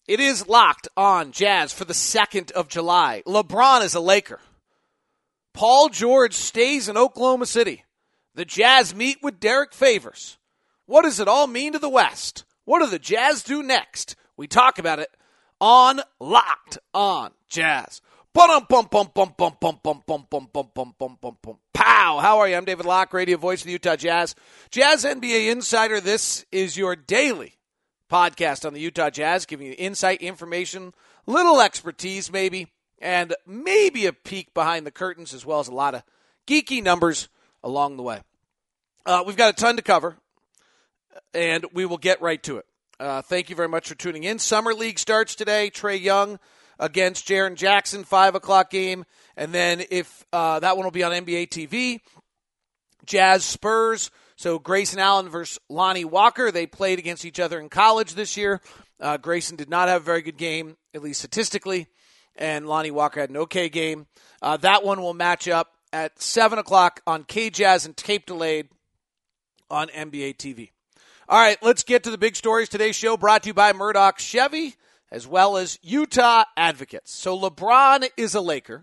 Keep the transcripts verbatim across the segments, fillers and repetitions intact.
It is Locked On Jazz for the second of July. LeBron is a Laker. Paul George stays in Oklahoma City. The Jazz meet with Derek Favors. What does it all mean to the West? What do the Jazz do next? We talk about it on Locked On Jazz. Bum bum bum bum bum bum bum bum bum bum bum bum bum bum. Pow! How are you? I'm David Locke, radio voice of the Utah Jazz. Jazz N B A Insider. This is your daily podcast on the Utah Jazz, giving you insight, information, little expertise maybe, and maybe a peek behind the curtains, as well as a lot of geeky numbers along the way. Uh, we've got a ton to cover, and we will get right to it. Uh, thank you very much for tuning in. Summer League starts today. Trae Young against Jaren Jackson, five o'clock game. And then if uh, that one will be on N B A T V, Jazz Spurs. So Grayson Allen versus Lonnie Walker. They played against each other in college this year. Uh, Grayson did not have a very good game, at least statistically, and Lonnie Walker had an okay game. Uh, that one will match up at seven o'clock on K-Jazz and tape delayed on N B A T V. All right, let's get to the big stories. Today's show brought to you by Murdoch Chevy, as well as Utah Advocates. So LeBron is a Laker.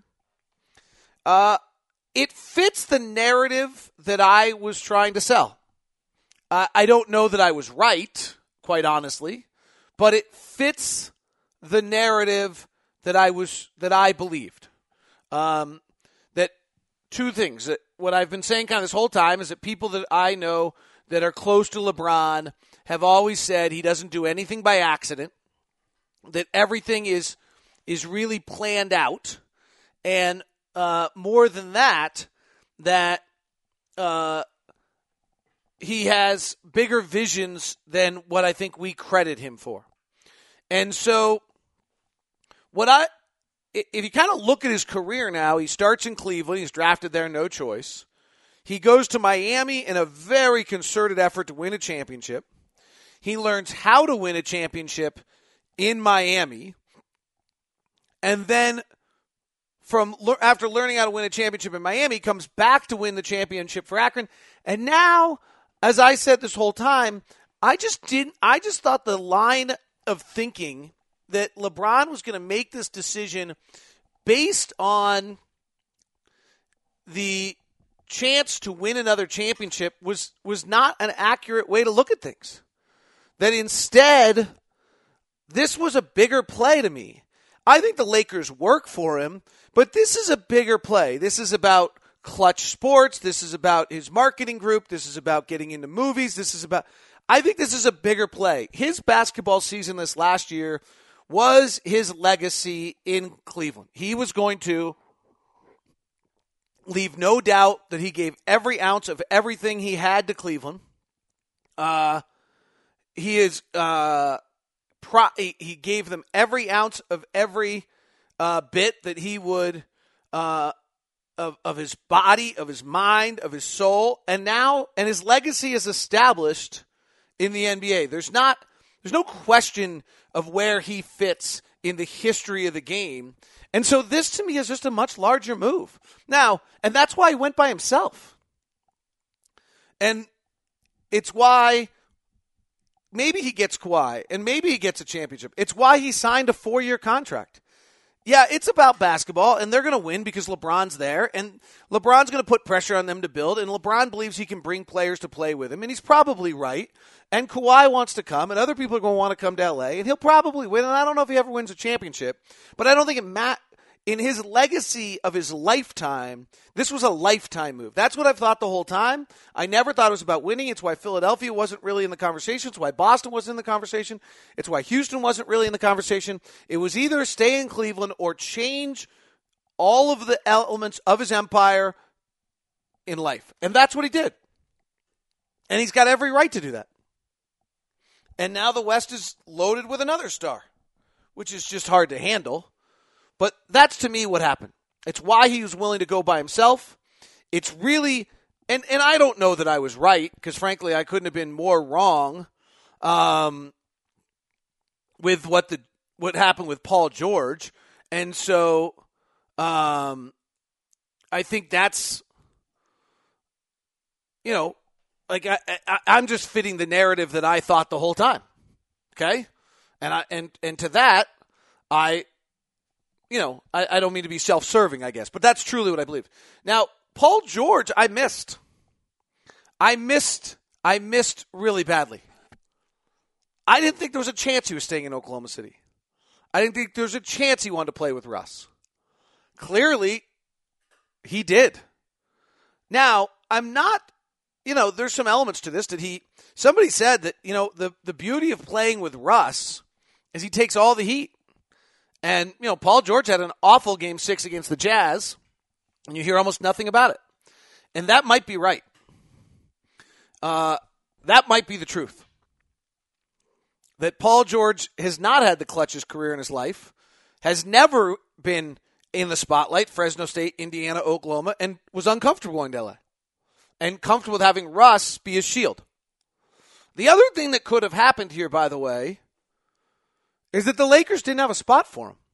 Uh, it fits the narrative that I was trying to sell. Uh, I don't know that I was right, quite honestly, but it fits the narrative that I was that I believed. Um, that two things. That what I've been saying kind of this whole time is that people that I know that are close to LeBron have always said he doesn't do anything by accident, that everything is is really planned out, and uh, more than that, that uh, he has bigger visions than what I think we credit him for. And so what I if you kind of look at his career now, he starts in Cleveland, he's drafted there, no choice. He goes to Miami in a very concerted effort to win a championship. He learns how to win a championship in Miami. And then from after learning how to win a championship in Miami, comes back to win the championship for Akron. And now, as I said this whole time, I just didn't I just thought the line of thinking that LeBron was going to make this decision based on the chance to win another championship was was not an accurate way to look at things. That instead, this was a bigger play to me. I think the Lakers work for him, but this is a bigger play. This is about Clutch Sports. This is about his marketing group. This is about getting into movies. This is about, I think this is a bigger play. His basketball season this last year was his legacy in Cleveland. He was going to leave no doubt that he gave every ounce of everything he had to Cleveland. Uh, he is, uh, pro- he gave them every ounce of every uh, bit that he would, uh, of of his body, of his mind, of his soul, and now, and his legacy is established in the N B A. There's not, there's no question of where he fits in the history of the game. And so this, to me, is just a much larger move. Now, and that's why he went by himself. And it's why maybe he gets Kawhi, and maybe he gets a championship. It's why he signed a four-year contract. Yeah, it's about basketball, and they're going to win because LeBron's there, and LeBron's going to put pressure on them to build, and LeBron believes he can bring players to play with him, and he's probably right. And Kawhi wants to come, and other people are going to want to come to L A, and he'll probably win. And I don't know if he ever wins a championship, but I don't think it matters. In his legacy of his lifetime, this was a lifetime move. That's what I've thought the whole time. I never thought it was about winning. It's why Philadelphia wasn't really in the conversation. It's why Boston wasn't in the conversation. It's why Houston wasn't really in the conversation. It was either stay in Cleveland or change all of the elements of his empire in life. And that's what he did. And he's got every right to do that. And now the West is loaded with another star, which is just hard to handle. But that's, to me, what happened. It's why he was willing to go by himself. It's really, and, and I don't know that I was right, because, frankly, I couldn't have been more wrong um, with what the what happened with Paul George. And so um, I think that's, you know, like I, I, I'm just fitting the narrative that I thought the whole time. Okay? And I and and to that, I, you know, I, I don't mean to be self-serving, I guess, but that's truly what I believe. Now, Paul George, I missed. I missed. I missed really badly. I didn't think there was a chance he was staying in Oklahoma City. I didn't think there was a chance he wanted to play with Russ. Clearly, he did. Now, I'm not, you know, there's some elements to this that he, somebody said that, you know, the, the beauty of playing with Russ is he takes all the heat. And, you know, Paul George had an awful game six against the Jazz, and you hear almost nothing about it. And that might be right. Uh, that might be the truth. That Paul George has not had the clutchest career in his life, has never been in the spotlight, Fresno State, Indiana, Oklahoma, and was uncomfortable going to L A. And comfortable with having Russ be his shield. The other thing that could have happened here, by the way, is that the Lakers didn't have a spot for him.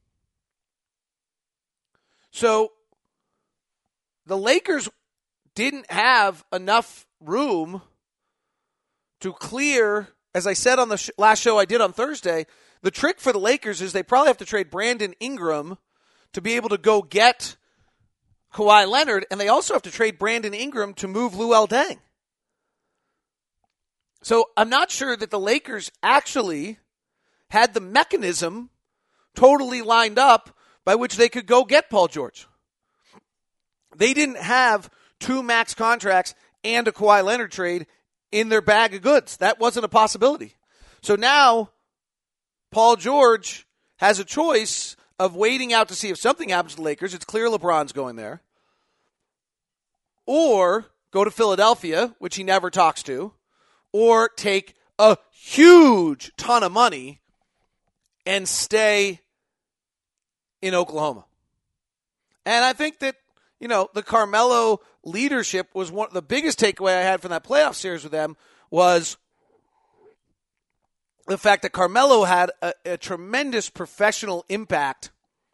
So the Lakers didn't have enough room to clear. As I said on the sh- last show I did on Thursday, the trick for the Lakers is they probably have to trade Brandon Ingram to be able to go get Kawhi Leonard, and they also have to trade Brandon Ingram to move Luol Deng. So I'm not sure that the Lakers actually had the mechanism totally lined up by which they could go get Paul George. They didn't have two max contracts and a Kawhi Leonard trade in their bag of goods. That wasn't a possibility. So now Paul George has a choice of waiting out to see if something happens to the Lakers. It's clear LeBron's going there. Or go to Philadelphia, which he never talks to, or take a huge ton of money and stay in Oklahoma. And I think that, you know, the Carmelo leadership was one the biggest takeaway I had from that playoff series with them was the fact that Carmelo had a, a tremendous professional impact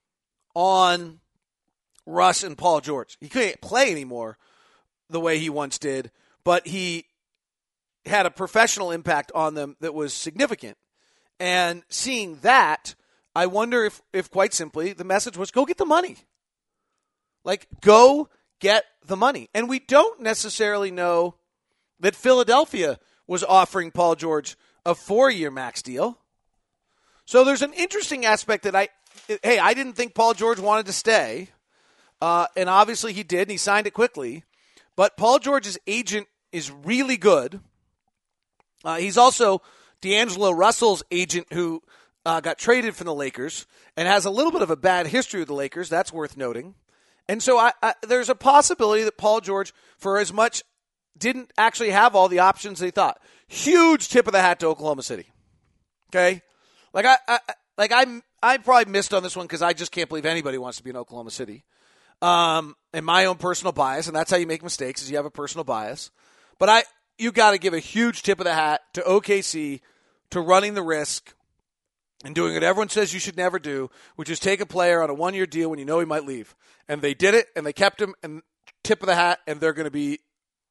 on Russ and Paul George. He couldn't play anymore the way he once did, but he had a professional impact on them that was significant. And seeing that, I wonder if, if quite simply, the message was go get the money. Like, go get the money. And we don't necessarily know that Philadelphia was offering Paul George a four-year max deal. So there's an interesting aspect that I, hey, I didn't think Paul George wanted to stay. Uh, and obviously he did, and he signed it quickly. But Paul George's agent is really good. Uh, he's also D'Angelo Russell's agent who uh, got traded from the Lakers and has a little bit of a bad history with the Lakers. That's worth noting. And so I, I, there's a possibility that Paul George, for as much, didn't actually have all the options they thought. Huge tip of the hat to Oklahoma City. Okay? Like I, I like I I probably missed on this one because I just can't believe anybody wants to be in Oklahoma City. Um, and my own personal bias, and that's how you make mistakes, is you have a personal bias. But I, you got to give a huge tip of the hat to O K C, to running the risk and doing what everyone says you should never do, which is take a player on a one-year deal when you know he might leave. And they did it, and they kept him, and tip of the hat, and they're going to be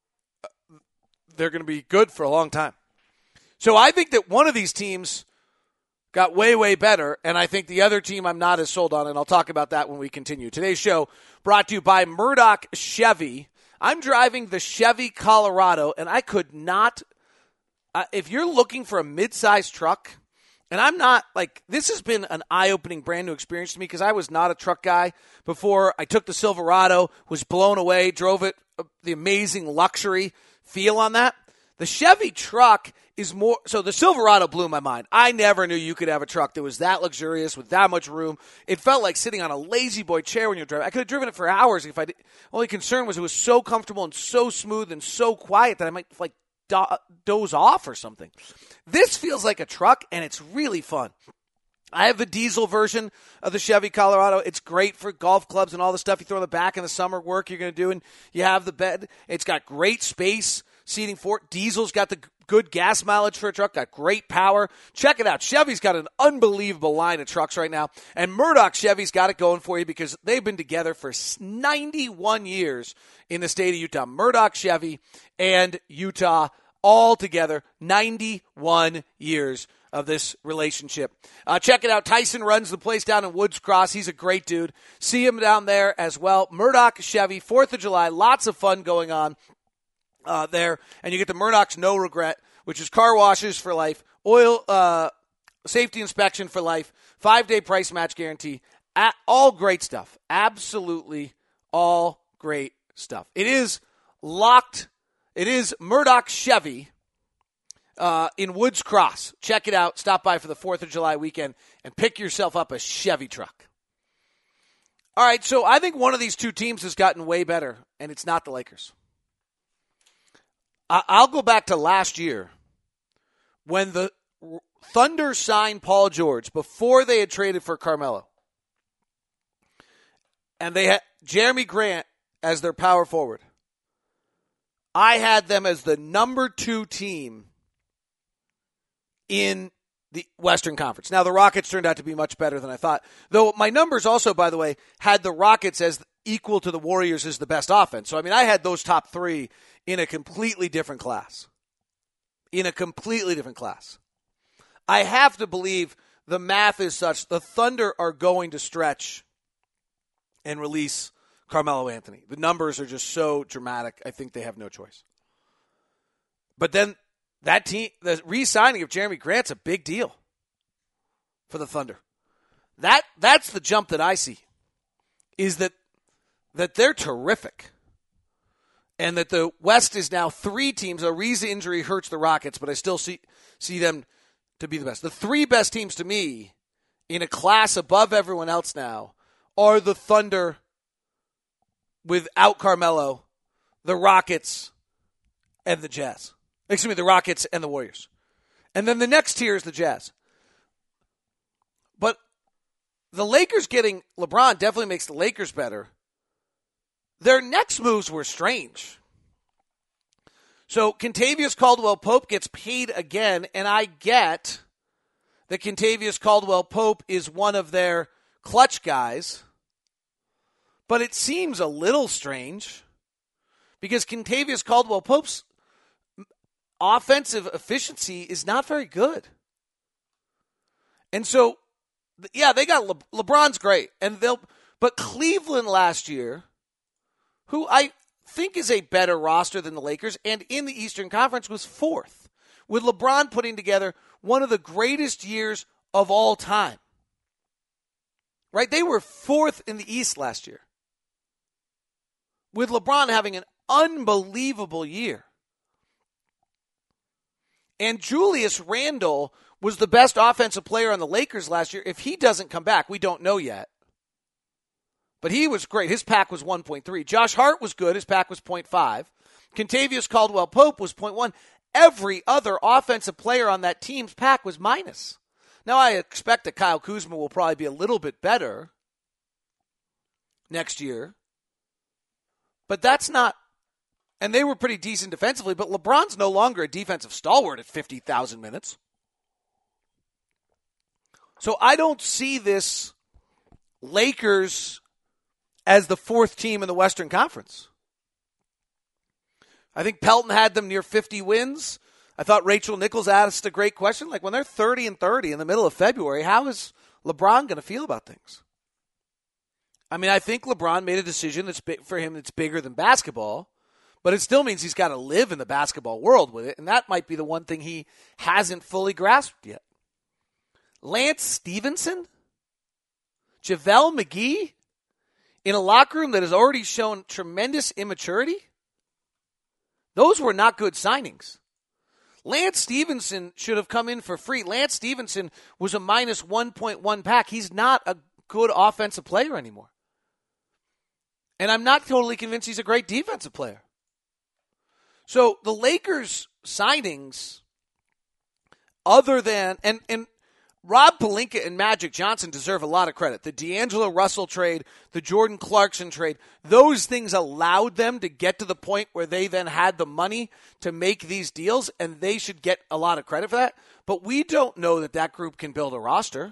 they're going to be good for a long time. So I think that one of these teams got way, way better, and I think the other team I'm not as sold on, and I'll talk about that when we continue. Today's show brought to you by Murdoch Chevy. I'm driving the Chevy Colorado, and I could not uh, – if you're looking for a mid-sized truck, and I'm not – like, this has been an eye-opening, brand-new experience to me because I was not a truck guy before. I took the Silverado, was blown away, drove it, uh, the amazing luxury feel on that. The Chevy truck is more – so the Silverado blew my mind. I never knew you could have a truck that was that luxurious with that much room. It felt like sitting on a lazy boy chair when you're driving. I could have driven it for hours if I did. Only concern was it was so comfortable and so smooth and so quiet that I might like do- doze off or something. This feels like a truck, and it's really fun. I have the diesel version of the Chevy Colorado. It's great for golf clubs and all the stuff you throw in the back in the summer work you're going to do, and you have the bed. It's got great space. Seating for it. Diesel's got the good gas mileage for a truck, got great power. Check it out. Chevy's got an unbelievable line of trucks right now, and Murdoch Chevy's got it going for you because they've been together for ninety-one years in the state of Utah. Murdoch Chevy and Utah all together, ninety-one years of this relationship. Uh, check it out. Tyson runs the place down in Woods Cross. He's a great dude. See him down there as well. Murdoch Chevy, fourth of July. Lots of fun going on uh, there. And you get the Murdoch's No Regret, which is car washes for life, oil uh, safety inspection for life, five-day price match guarantee. At, all great stuff. Absolutely all great stuff. It is locked. It is Murdoch Chevy uh, in Woods Cross. Check it out. Stop by for the fourth of July weekend and pick yourself up a Chevy truck. All right, so I think one of these two teams has gotten way better, and it's not the Lakers. I- I'll go back to last year when the Thunder signed Paul George before they had traded for Carmelo. And they had Jeremy Grant as their power forward. I had them as the number two team in the Western Conference. Now, the Rockets turned out to be much better than I thought. Though my numbers also, by the way, had the Rockets as equal to the Warriors as the best offense. So, I mean, I had those top three in a completely different class. In a completely different class. I have to believe the math is such the Thunder are going to stretch and release Carmelo Anthony. The numbers are just so dramatic, I think they have no choice. But then that team, the re-signing of Jeremy Grant's a big deal for the Thunder. That that's the jump that I see, is that that they're terrific. And that the West is now three teams. Ariza injury hurts the Rockets, but I still see see them to be the best. The three best teams to me in a class above everyone else now are the Thunder without Carmelo, the Rockets, and the Jazz. Excuse me, the Rockets and the Warriors. And then the next tier is the Jazz. But the Lakers getting LeBron definitely makes the Lakers better. Their next moves were strange. So Kentavious Caldwell-Pope gets paid again, and I get that Kentavious Caldwell-Pope is one of their clutch guys. But it seems a little strange because Kentavious Caldwell-Pope's offensive efficiency is not very good. And so, yeah, they got Le- LeBron's great, and they'll. But Cleveland last year, who I think is a better roster than the Lakers, and in the Eastern Conference was fourth, with LeBron putting together one of the greatest years of all time. Right? They were fourth in the East last year, with LeBron having an unbelievable year. And Julius Randle was the best offensive player on the Lakers last year. If he doesn't come back, we don't know yet. But he was great. His pack was one point three. Josh Hart was good. His pack was point five. Kentavious Caldwell-Pope was point one. Every other offensive player on that team's pack was minus. Now, I expect that Kyle Kuzma will probably be a little bit better next year. But that's not, and they were pretty decent defensively, but LeBron's no longer a defensive stalwart at fifty thousand minutes. So I don't see this Lakers as the fourth team in the Western Conference. I think Pelton had them near fifty wins. I thought Rachel Nichols asked a great question. Like, when they're thirty and thirty in the middle of February, how is LeBron going to feel about things? I mean, I think LeBron made a decision that's big for him that's bigger than basketball, but it still means he's got to live in the basketball world with it, and that might be the one thing he hasn't fully grasped yet. Lance Stevenson? JaVale McGee? In a locker room that has already shown tremendous immaturity? Those were not good signings. Lance Stevenson should have come in for free. Lance Stevenson was a minus one point one pack. He's not a good offensive player anymore. And I'm not totally convinced he's a great defensive player. So the Lakers signings, other than, and, and Rob Pelinka and Magic Johnson deserve a lot of credit. The D'Angelo Russell trade, the Jordan Clarkson trade, those things allowed them to get to the point where they then had the money to make these deals, and they should get a lot of credit for that. But we don't know that that group can build a roster.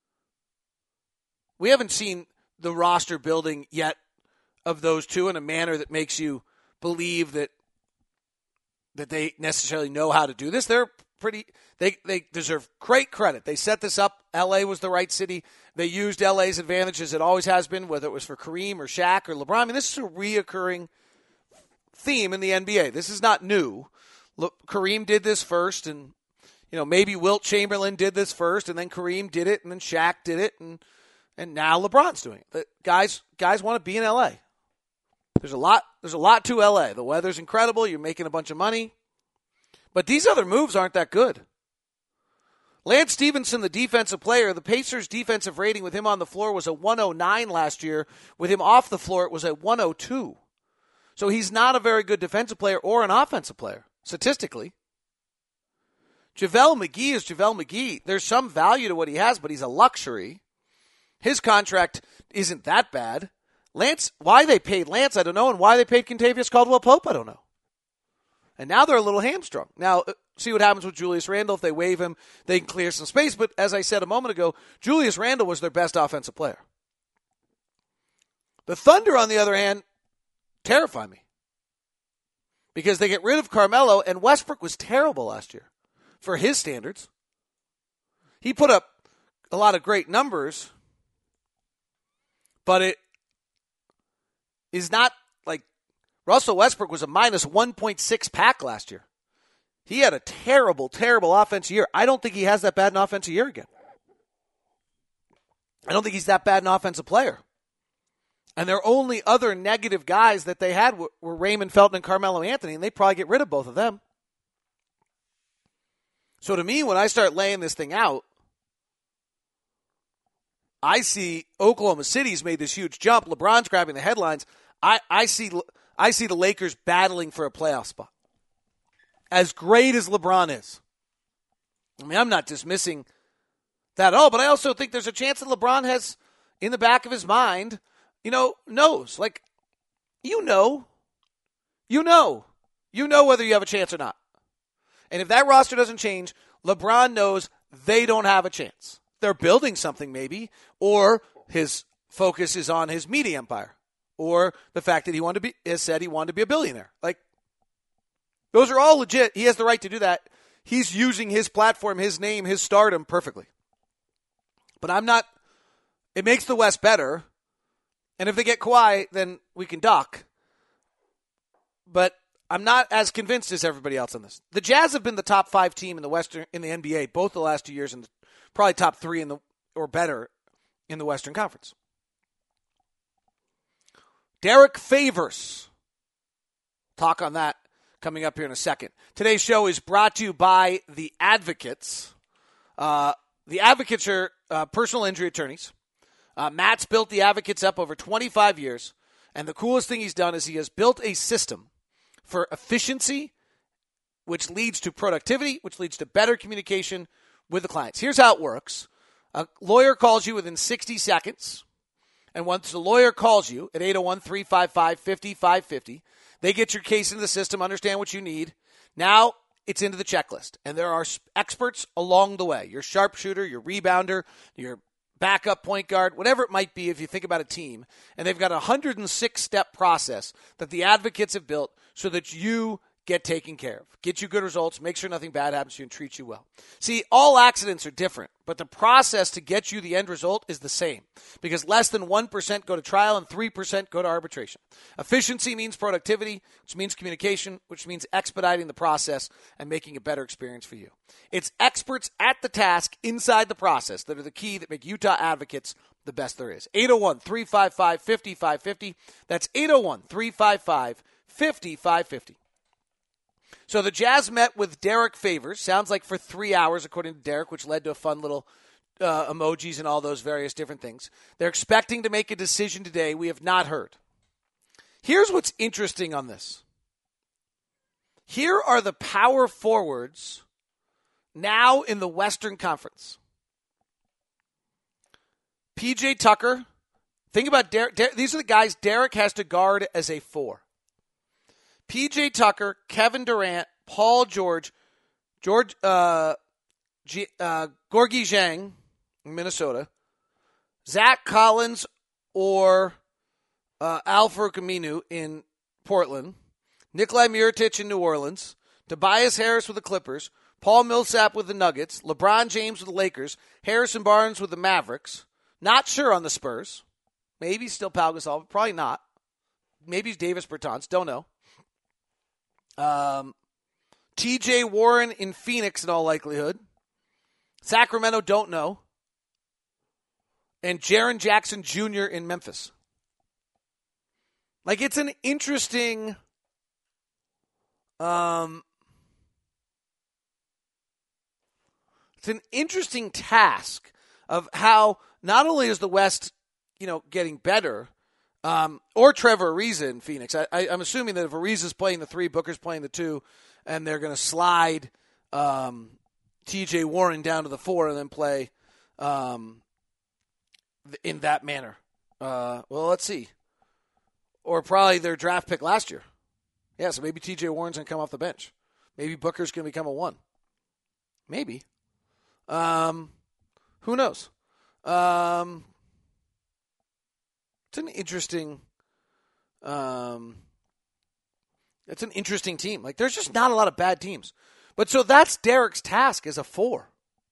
We haven't seen the roster building yet of those two in a manner that makes you believe that that they necessarily know how to do this. They're pretty they they deserve great credit. They set this up. L A was the right city. They used L A's advantage as it always has been, whether it was for Kareem or Shaq or LeBron. I mean, this is a reoccurring theme in the N B A. This is not new. Look, Kareem did this first, and you know maybe Wilt Chamberlain did this first, and then Kareem did it, and then Shaq did it, and and now LeBron's doing it. The guys guys want to be in L A. There's a lot. There's a lot to L A. The weather's incredible. You're making a bunch of money. But these other moves aren't that good. Lance Stevenson, the defensive player, the Pacers' defensive rating with him on the floor was a one oh nine last year. With him off the floor, it was a one oh two. So he's not a very good defensive player or an offensive player, statistically. JaVale McGee is JaVale McGee. There's some value to what he has, but he's a luxury. His contract isn't that bad. Lance, why they paid Lance, I don't know, and why they paid Kentavious Caldwell-Pope, I don't know. And now they're a little hamstrung. Now, see what happens with Julius Randle. If they waive him, they can clear some space. But as I said a moment ago, Julius Randle was their best offensive player. The Thunder, on the other hand, terrify me. Because they get rid of Carmelo, and Westbrook was terrible last year for his standards. He put up a lot of great numbers, but it is not like Russell Westbrook was a minus one point six pack last year. He had a terrible, terrible offensive year. I don't think he has that bad an offensive year again. I don't think he's that bad an offensive player. And their only other negative guys that they had were, were Raymond Felton and Carmelo Anthony, and they probably get rid of both of them. So to me, when I start laying this thing out, I see Oklahoma City's made this huge jump. LeBron's grabbing the headlines. I, I see I see the Lakers battling for a playoff spot. As great as LeBron is. I mean, I'm not dismissing that at all, but I also think there's a chance that LeBron has, in the back of his mind, you know, knows. Like, you know. You know. You know whether you have a chance or not. And if that roster doesn't change, LeBron knows they don't have a chance. They're building something maybe, or his focus is on his media empire, or the fact that he wanted to be, has said he wanted to be a billionaire. Like, those are all legit. He has the right to do that. He's using his platform, his name, his stardom perfectly. But I'm not, it makes the West better. And if they get Kawhi, then we can duck. But I'm not as convinced as everybody else on this. The Jazz have been the top five team in the Western, in the N B A, both the last two years, and probably top three in the or better in the Western Conference. Derek Favors. Talk on that coming up here in a second. Today's show is brought to you by The Advocates. Uh, the Advocates are uh, personal injury attorneys. Uh, Matt's built The Advocates up over twenty-five years, and the coolest thing he's done is he has built a system for efficiency, which leads to productivity, which leads to better communication with the clients. Here's how it works. A lawyer calls you within sixty seconds, and once the lawyer calls you at eight oh one, three five five, five oh five five oh, they get your case into the system, understand what you need. Now it's into the checklist, and there are experts along the way. Your sharpshooter, your rebounder, your backup point guard, whatever it might be if you think about a team. And they've got a one hundred six step process that the Advocates have built so that you get taken care of, get you good results, make sure nothing bad happens to you, and treat you well. See, all accidents are different, but the process to get you the end result is the same because less than one percent go to trial and three percent go to arbitration. Efficiency means productivity, which means communication, which means expediting the process and making a better experience for you. It's experts at the task inside the process that are the key that make Utah Advocates the best there is. eight oh one, three five five, five oh five five oh. That's eight oh one, three five five, five oh five five oh. So the Jazz met with Derek Favors, sounds like for three hours, according to Derek, which led to a fun little uh, emojis and all those various different things. They're expecting to make a decision today. We have not heard. Here's what's interesting on this. Here are the power forwards now in the Western Conference. P J Tucker. Think about Derek. Der- these are the guys Derek has to guard as a four. P J Tucker, Kevin Durant, Paul George, George uh, G, uh, Gorgui Dieng in Minnesota, Zach Collins or uh, Al-Farouq Aminu in Portland, Nikolai Mirotic in New Orleans, Tobias Harris with the Clippers, Paul Millsap with the Nuggets, LeBron James with the Lakers, Harrison Barnes with the Mavericks. Not sure on the Spurs. Maybe still Pau Gasol, probably not. Maybe Davis Bertans, don't know. Um, T J Warren in Phoenix in all likelihood. Sacramento, don't know. And Jaren Jackson Junior in Memphis. Like, it's an interesting... Um, it's an interesting task of how not only is the West, you know, getting better, um, or Trevor Ariza in Phoenix. I, I, I'm assuming that if Ariza's playing the three, Booker's playing the two, and they're going to slide um, T J Warren down to the four and then play um, in that manner. Uh, well, let's see. Or probably their draft pick last year. Yeah, so maybe T J Warren's going to come off the bench. Maybe Booker's going to become a one. Maybe. Um, who knows? Um, it's an interesting um, it's an interesting team. Like, there's just not a lot of bad teams. But so that's Derek's task as a four.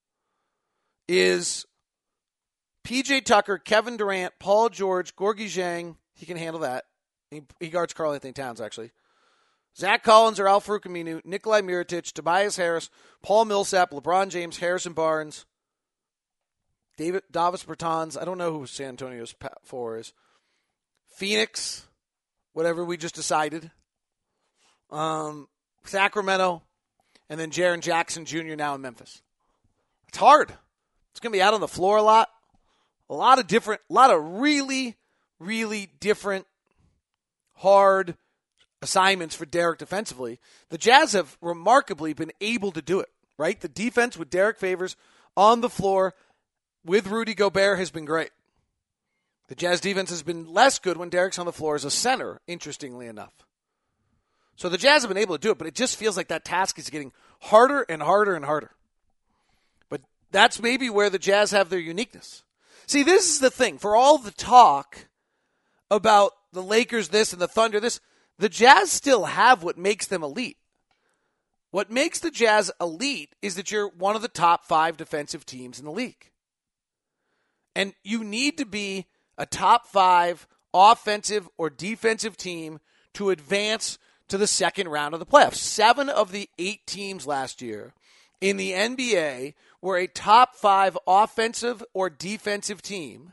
Is P J Tucker, Kevin Durant, Paul George, Gorgie Zhang. He can handle that. He, he guards Karl Anthony Towns, actually. Zach Collins or Al-Farouq Aminu, Nikolai Mirotic, Tobias Harris, Paul Millsap, LeBron James, Harrison Barnes, David Davis Bertans. I don't know who San Antonio's four is. Phoenix, whatever we just decided. Um, Sacramento, and then Jaren Jackson Junior now in Memphis. It's hard. It's going to be out on the floor a lot. A lot of different, a lot of really, really different, hard assignments for Derek defensively. The Jazz have remarkably been able to do it, right? The defense with Derek Favors on the floor with Rudy Gobert has been great. The Jazz defense has been less good when Derek's on the floor as a center, interestingly enough. So the Jazz have been able to do it, but it just feels like that task is getting harder and harder and harder. But that's maybe where the Jazz have their uniqueness. See, this is the thing. For all the talk about the Lakers this and the Thunder this, the Jazz still have what makes them elite. What makes the Jazz elite is that you're one of the top five defensive teams in the league. And you need to be a top five offensive or defensive team to advance to the second round of the playoffs. Seven of the eight teams last year in the N B A were a top five offensive or defensive team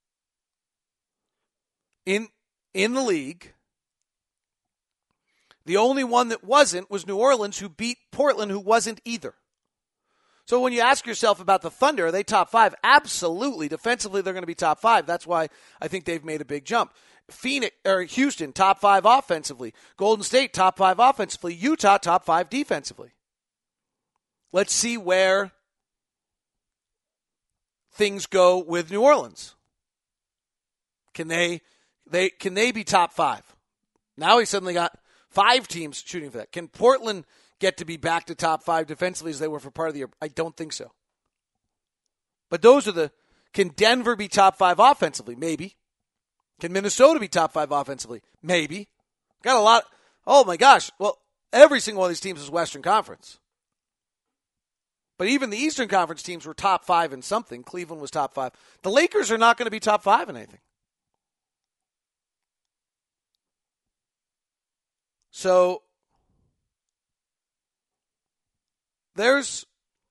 in, in the league. The only one that wasn't was New Orleans, who beat Portland, who wasn't either. So when you ask yourself about the Thunder, are they top five? Absolutely. Defensively, they're going to be top five. That's why I think they've made a big jump. Phoenix or Houston, top five offensively. Golden State, top five offensively. Utah, top five defensively. Let's see where things go with New Orleans. Can they, they can they be top five? Now he suddenly got five teams shooting for that. Can Portland get to be back to top five defensively as they were for part of the year? I don't think so. But those are the, can Denver be top five offensively? Maybe. Can Minnesota be top five offensively? Maybe. Got a lot. Oh my gosh. Well, every single one of these teams is Western Conference. But even the Eastern Conference teams were top five in something. Cleveland was top five. The Lakers are not going to be top five in anything. So there's,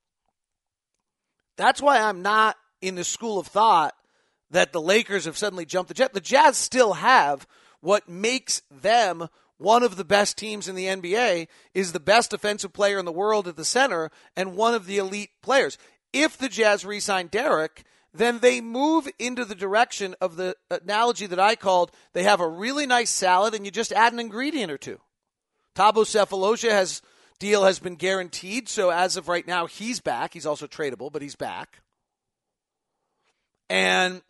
that's why I'm not in the school of thought that the Lakers have suddenly jumped the jet. The Jazz still have what makes them one of the best teams in the N B A, is the best defensive player in the world at the center and one of the elite players. If the Jazz re-sign Derek, then they move into the direction of the analogy that I called, they have a really nice salad and you just add an ingredient or two. Thabo Sefolosha has deal has been guaranteed, so as of right now, he's back. He's also tradable, but he's back. And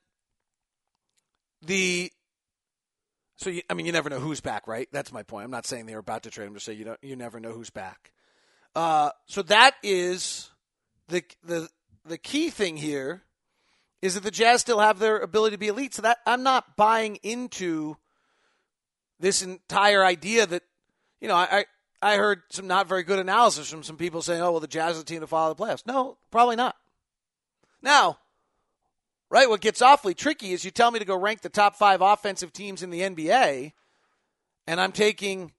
the so you, I mean, you never know who's back, right? That's my point. I'm not saying they're about to trade him to say you don't. You never know who's back. Uh, so that is the the the key thing here is that the Jazz still have their ability to be elite. So that I'm not buying into this entire idea that, you know, I I heard some not very good analysis from some people saying, oh, well, the Jazz are the team to follow the playoffs. No, probably not. Now, right, what gets awfully tricky is you tell me to go rank the top five offensive teams in the N B A, and I'm taking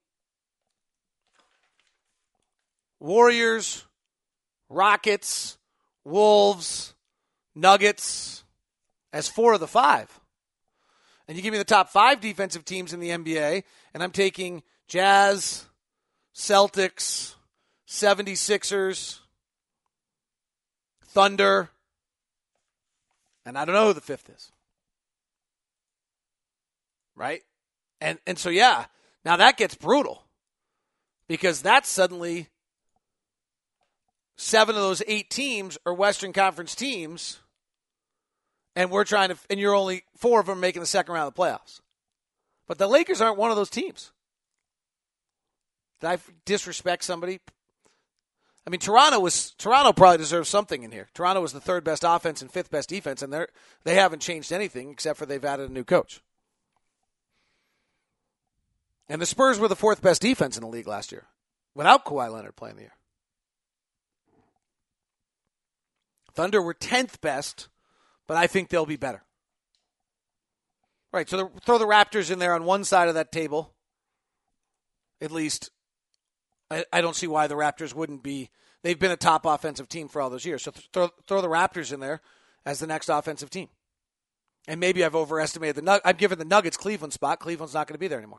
Warriors, Rockets, Wolves, Nuggets as four of the five. And you give me the top five defensive teams in the N B A, and I'm taking Jazz, Celtics, seventy-sixers, Thunder, and I don't know who the fifth is. Right? And and so, yeah, now that gets brutal because that's suddenly seven of those eight teams are Western Conference teams, and we're trying to, and you're only four of them making the second round of the playoffs. But the Lakers aren't one of those teams. Did I disrespect somebody? I mean, Toronto was Toronto probably deserves something in here. Toronto was the third best offense and fifth best defense, and they they haven't changed anything except for they've added a new coach. And the Spurs were the fourth best defense in the league last year, without Kawhi Leonard playing the year. Thunder were tenth best, but I think they'll be better. Right, so the, throw the Raptors in there on one side of that table. At least, I, I don't see why the Raptors wouldn't be. They've been a top offensive team for all those years. So th- throw, throw the Raptors in there as the next offensive team. And maybe I've overestimated the Nuggets. I've given the Nuggets Cleveland spot. Cleveland's not going to be there anymore.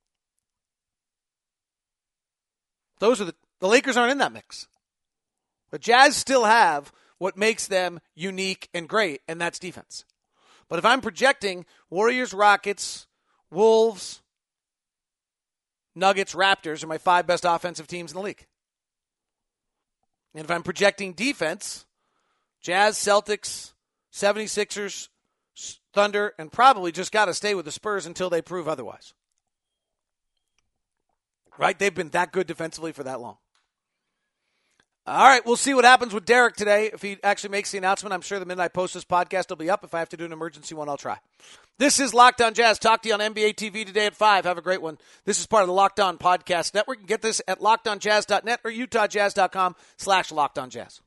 Those are the, the Lakers aren't in that mix. The Jazz still have what makes them unique and great, and that's defense. But if I'm projecting Warriors, Rockets, Wolves, Nuggets, Raptors are my five best offensive teams in the league. And if I'm projecting defense, Jazz, Celtics, seventy-sixers, Thunder, and probably just got to stay with the Spurs until they prove otherwise. Right? They've been that good defensively for that long. All right, we'll see what happens with Derek today. If he actually makes the announcement, I'm sure the minute I post this podcast will be up. If I have to do an emergency one, I'll try. This is Locked On Jazz. Talk to you on N B A T V today at five. Have a great one. This is part of the Locked On Podcast Network. You can get this at locked on jazz dot net or utah jazz dot com slash locked on jazz.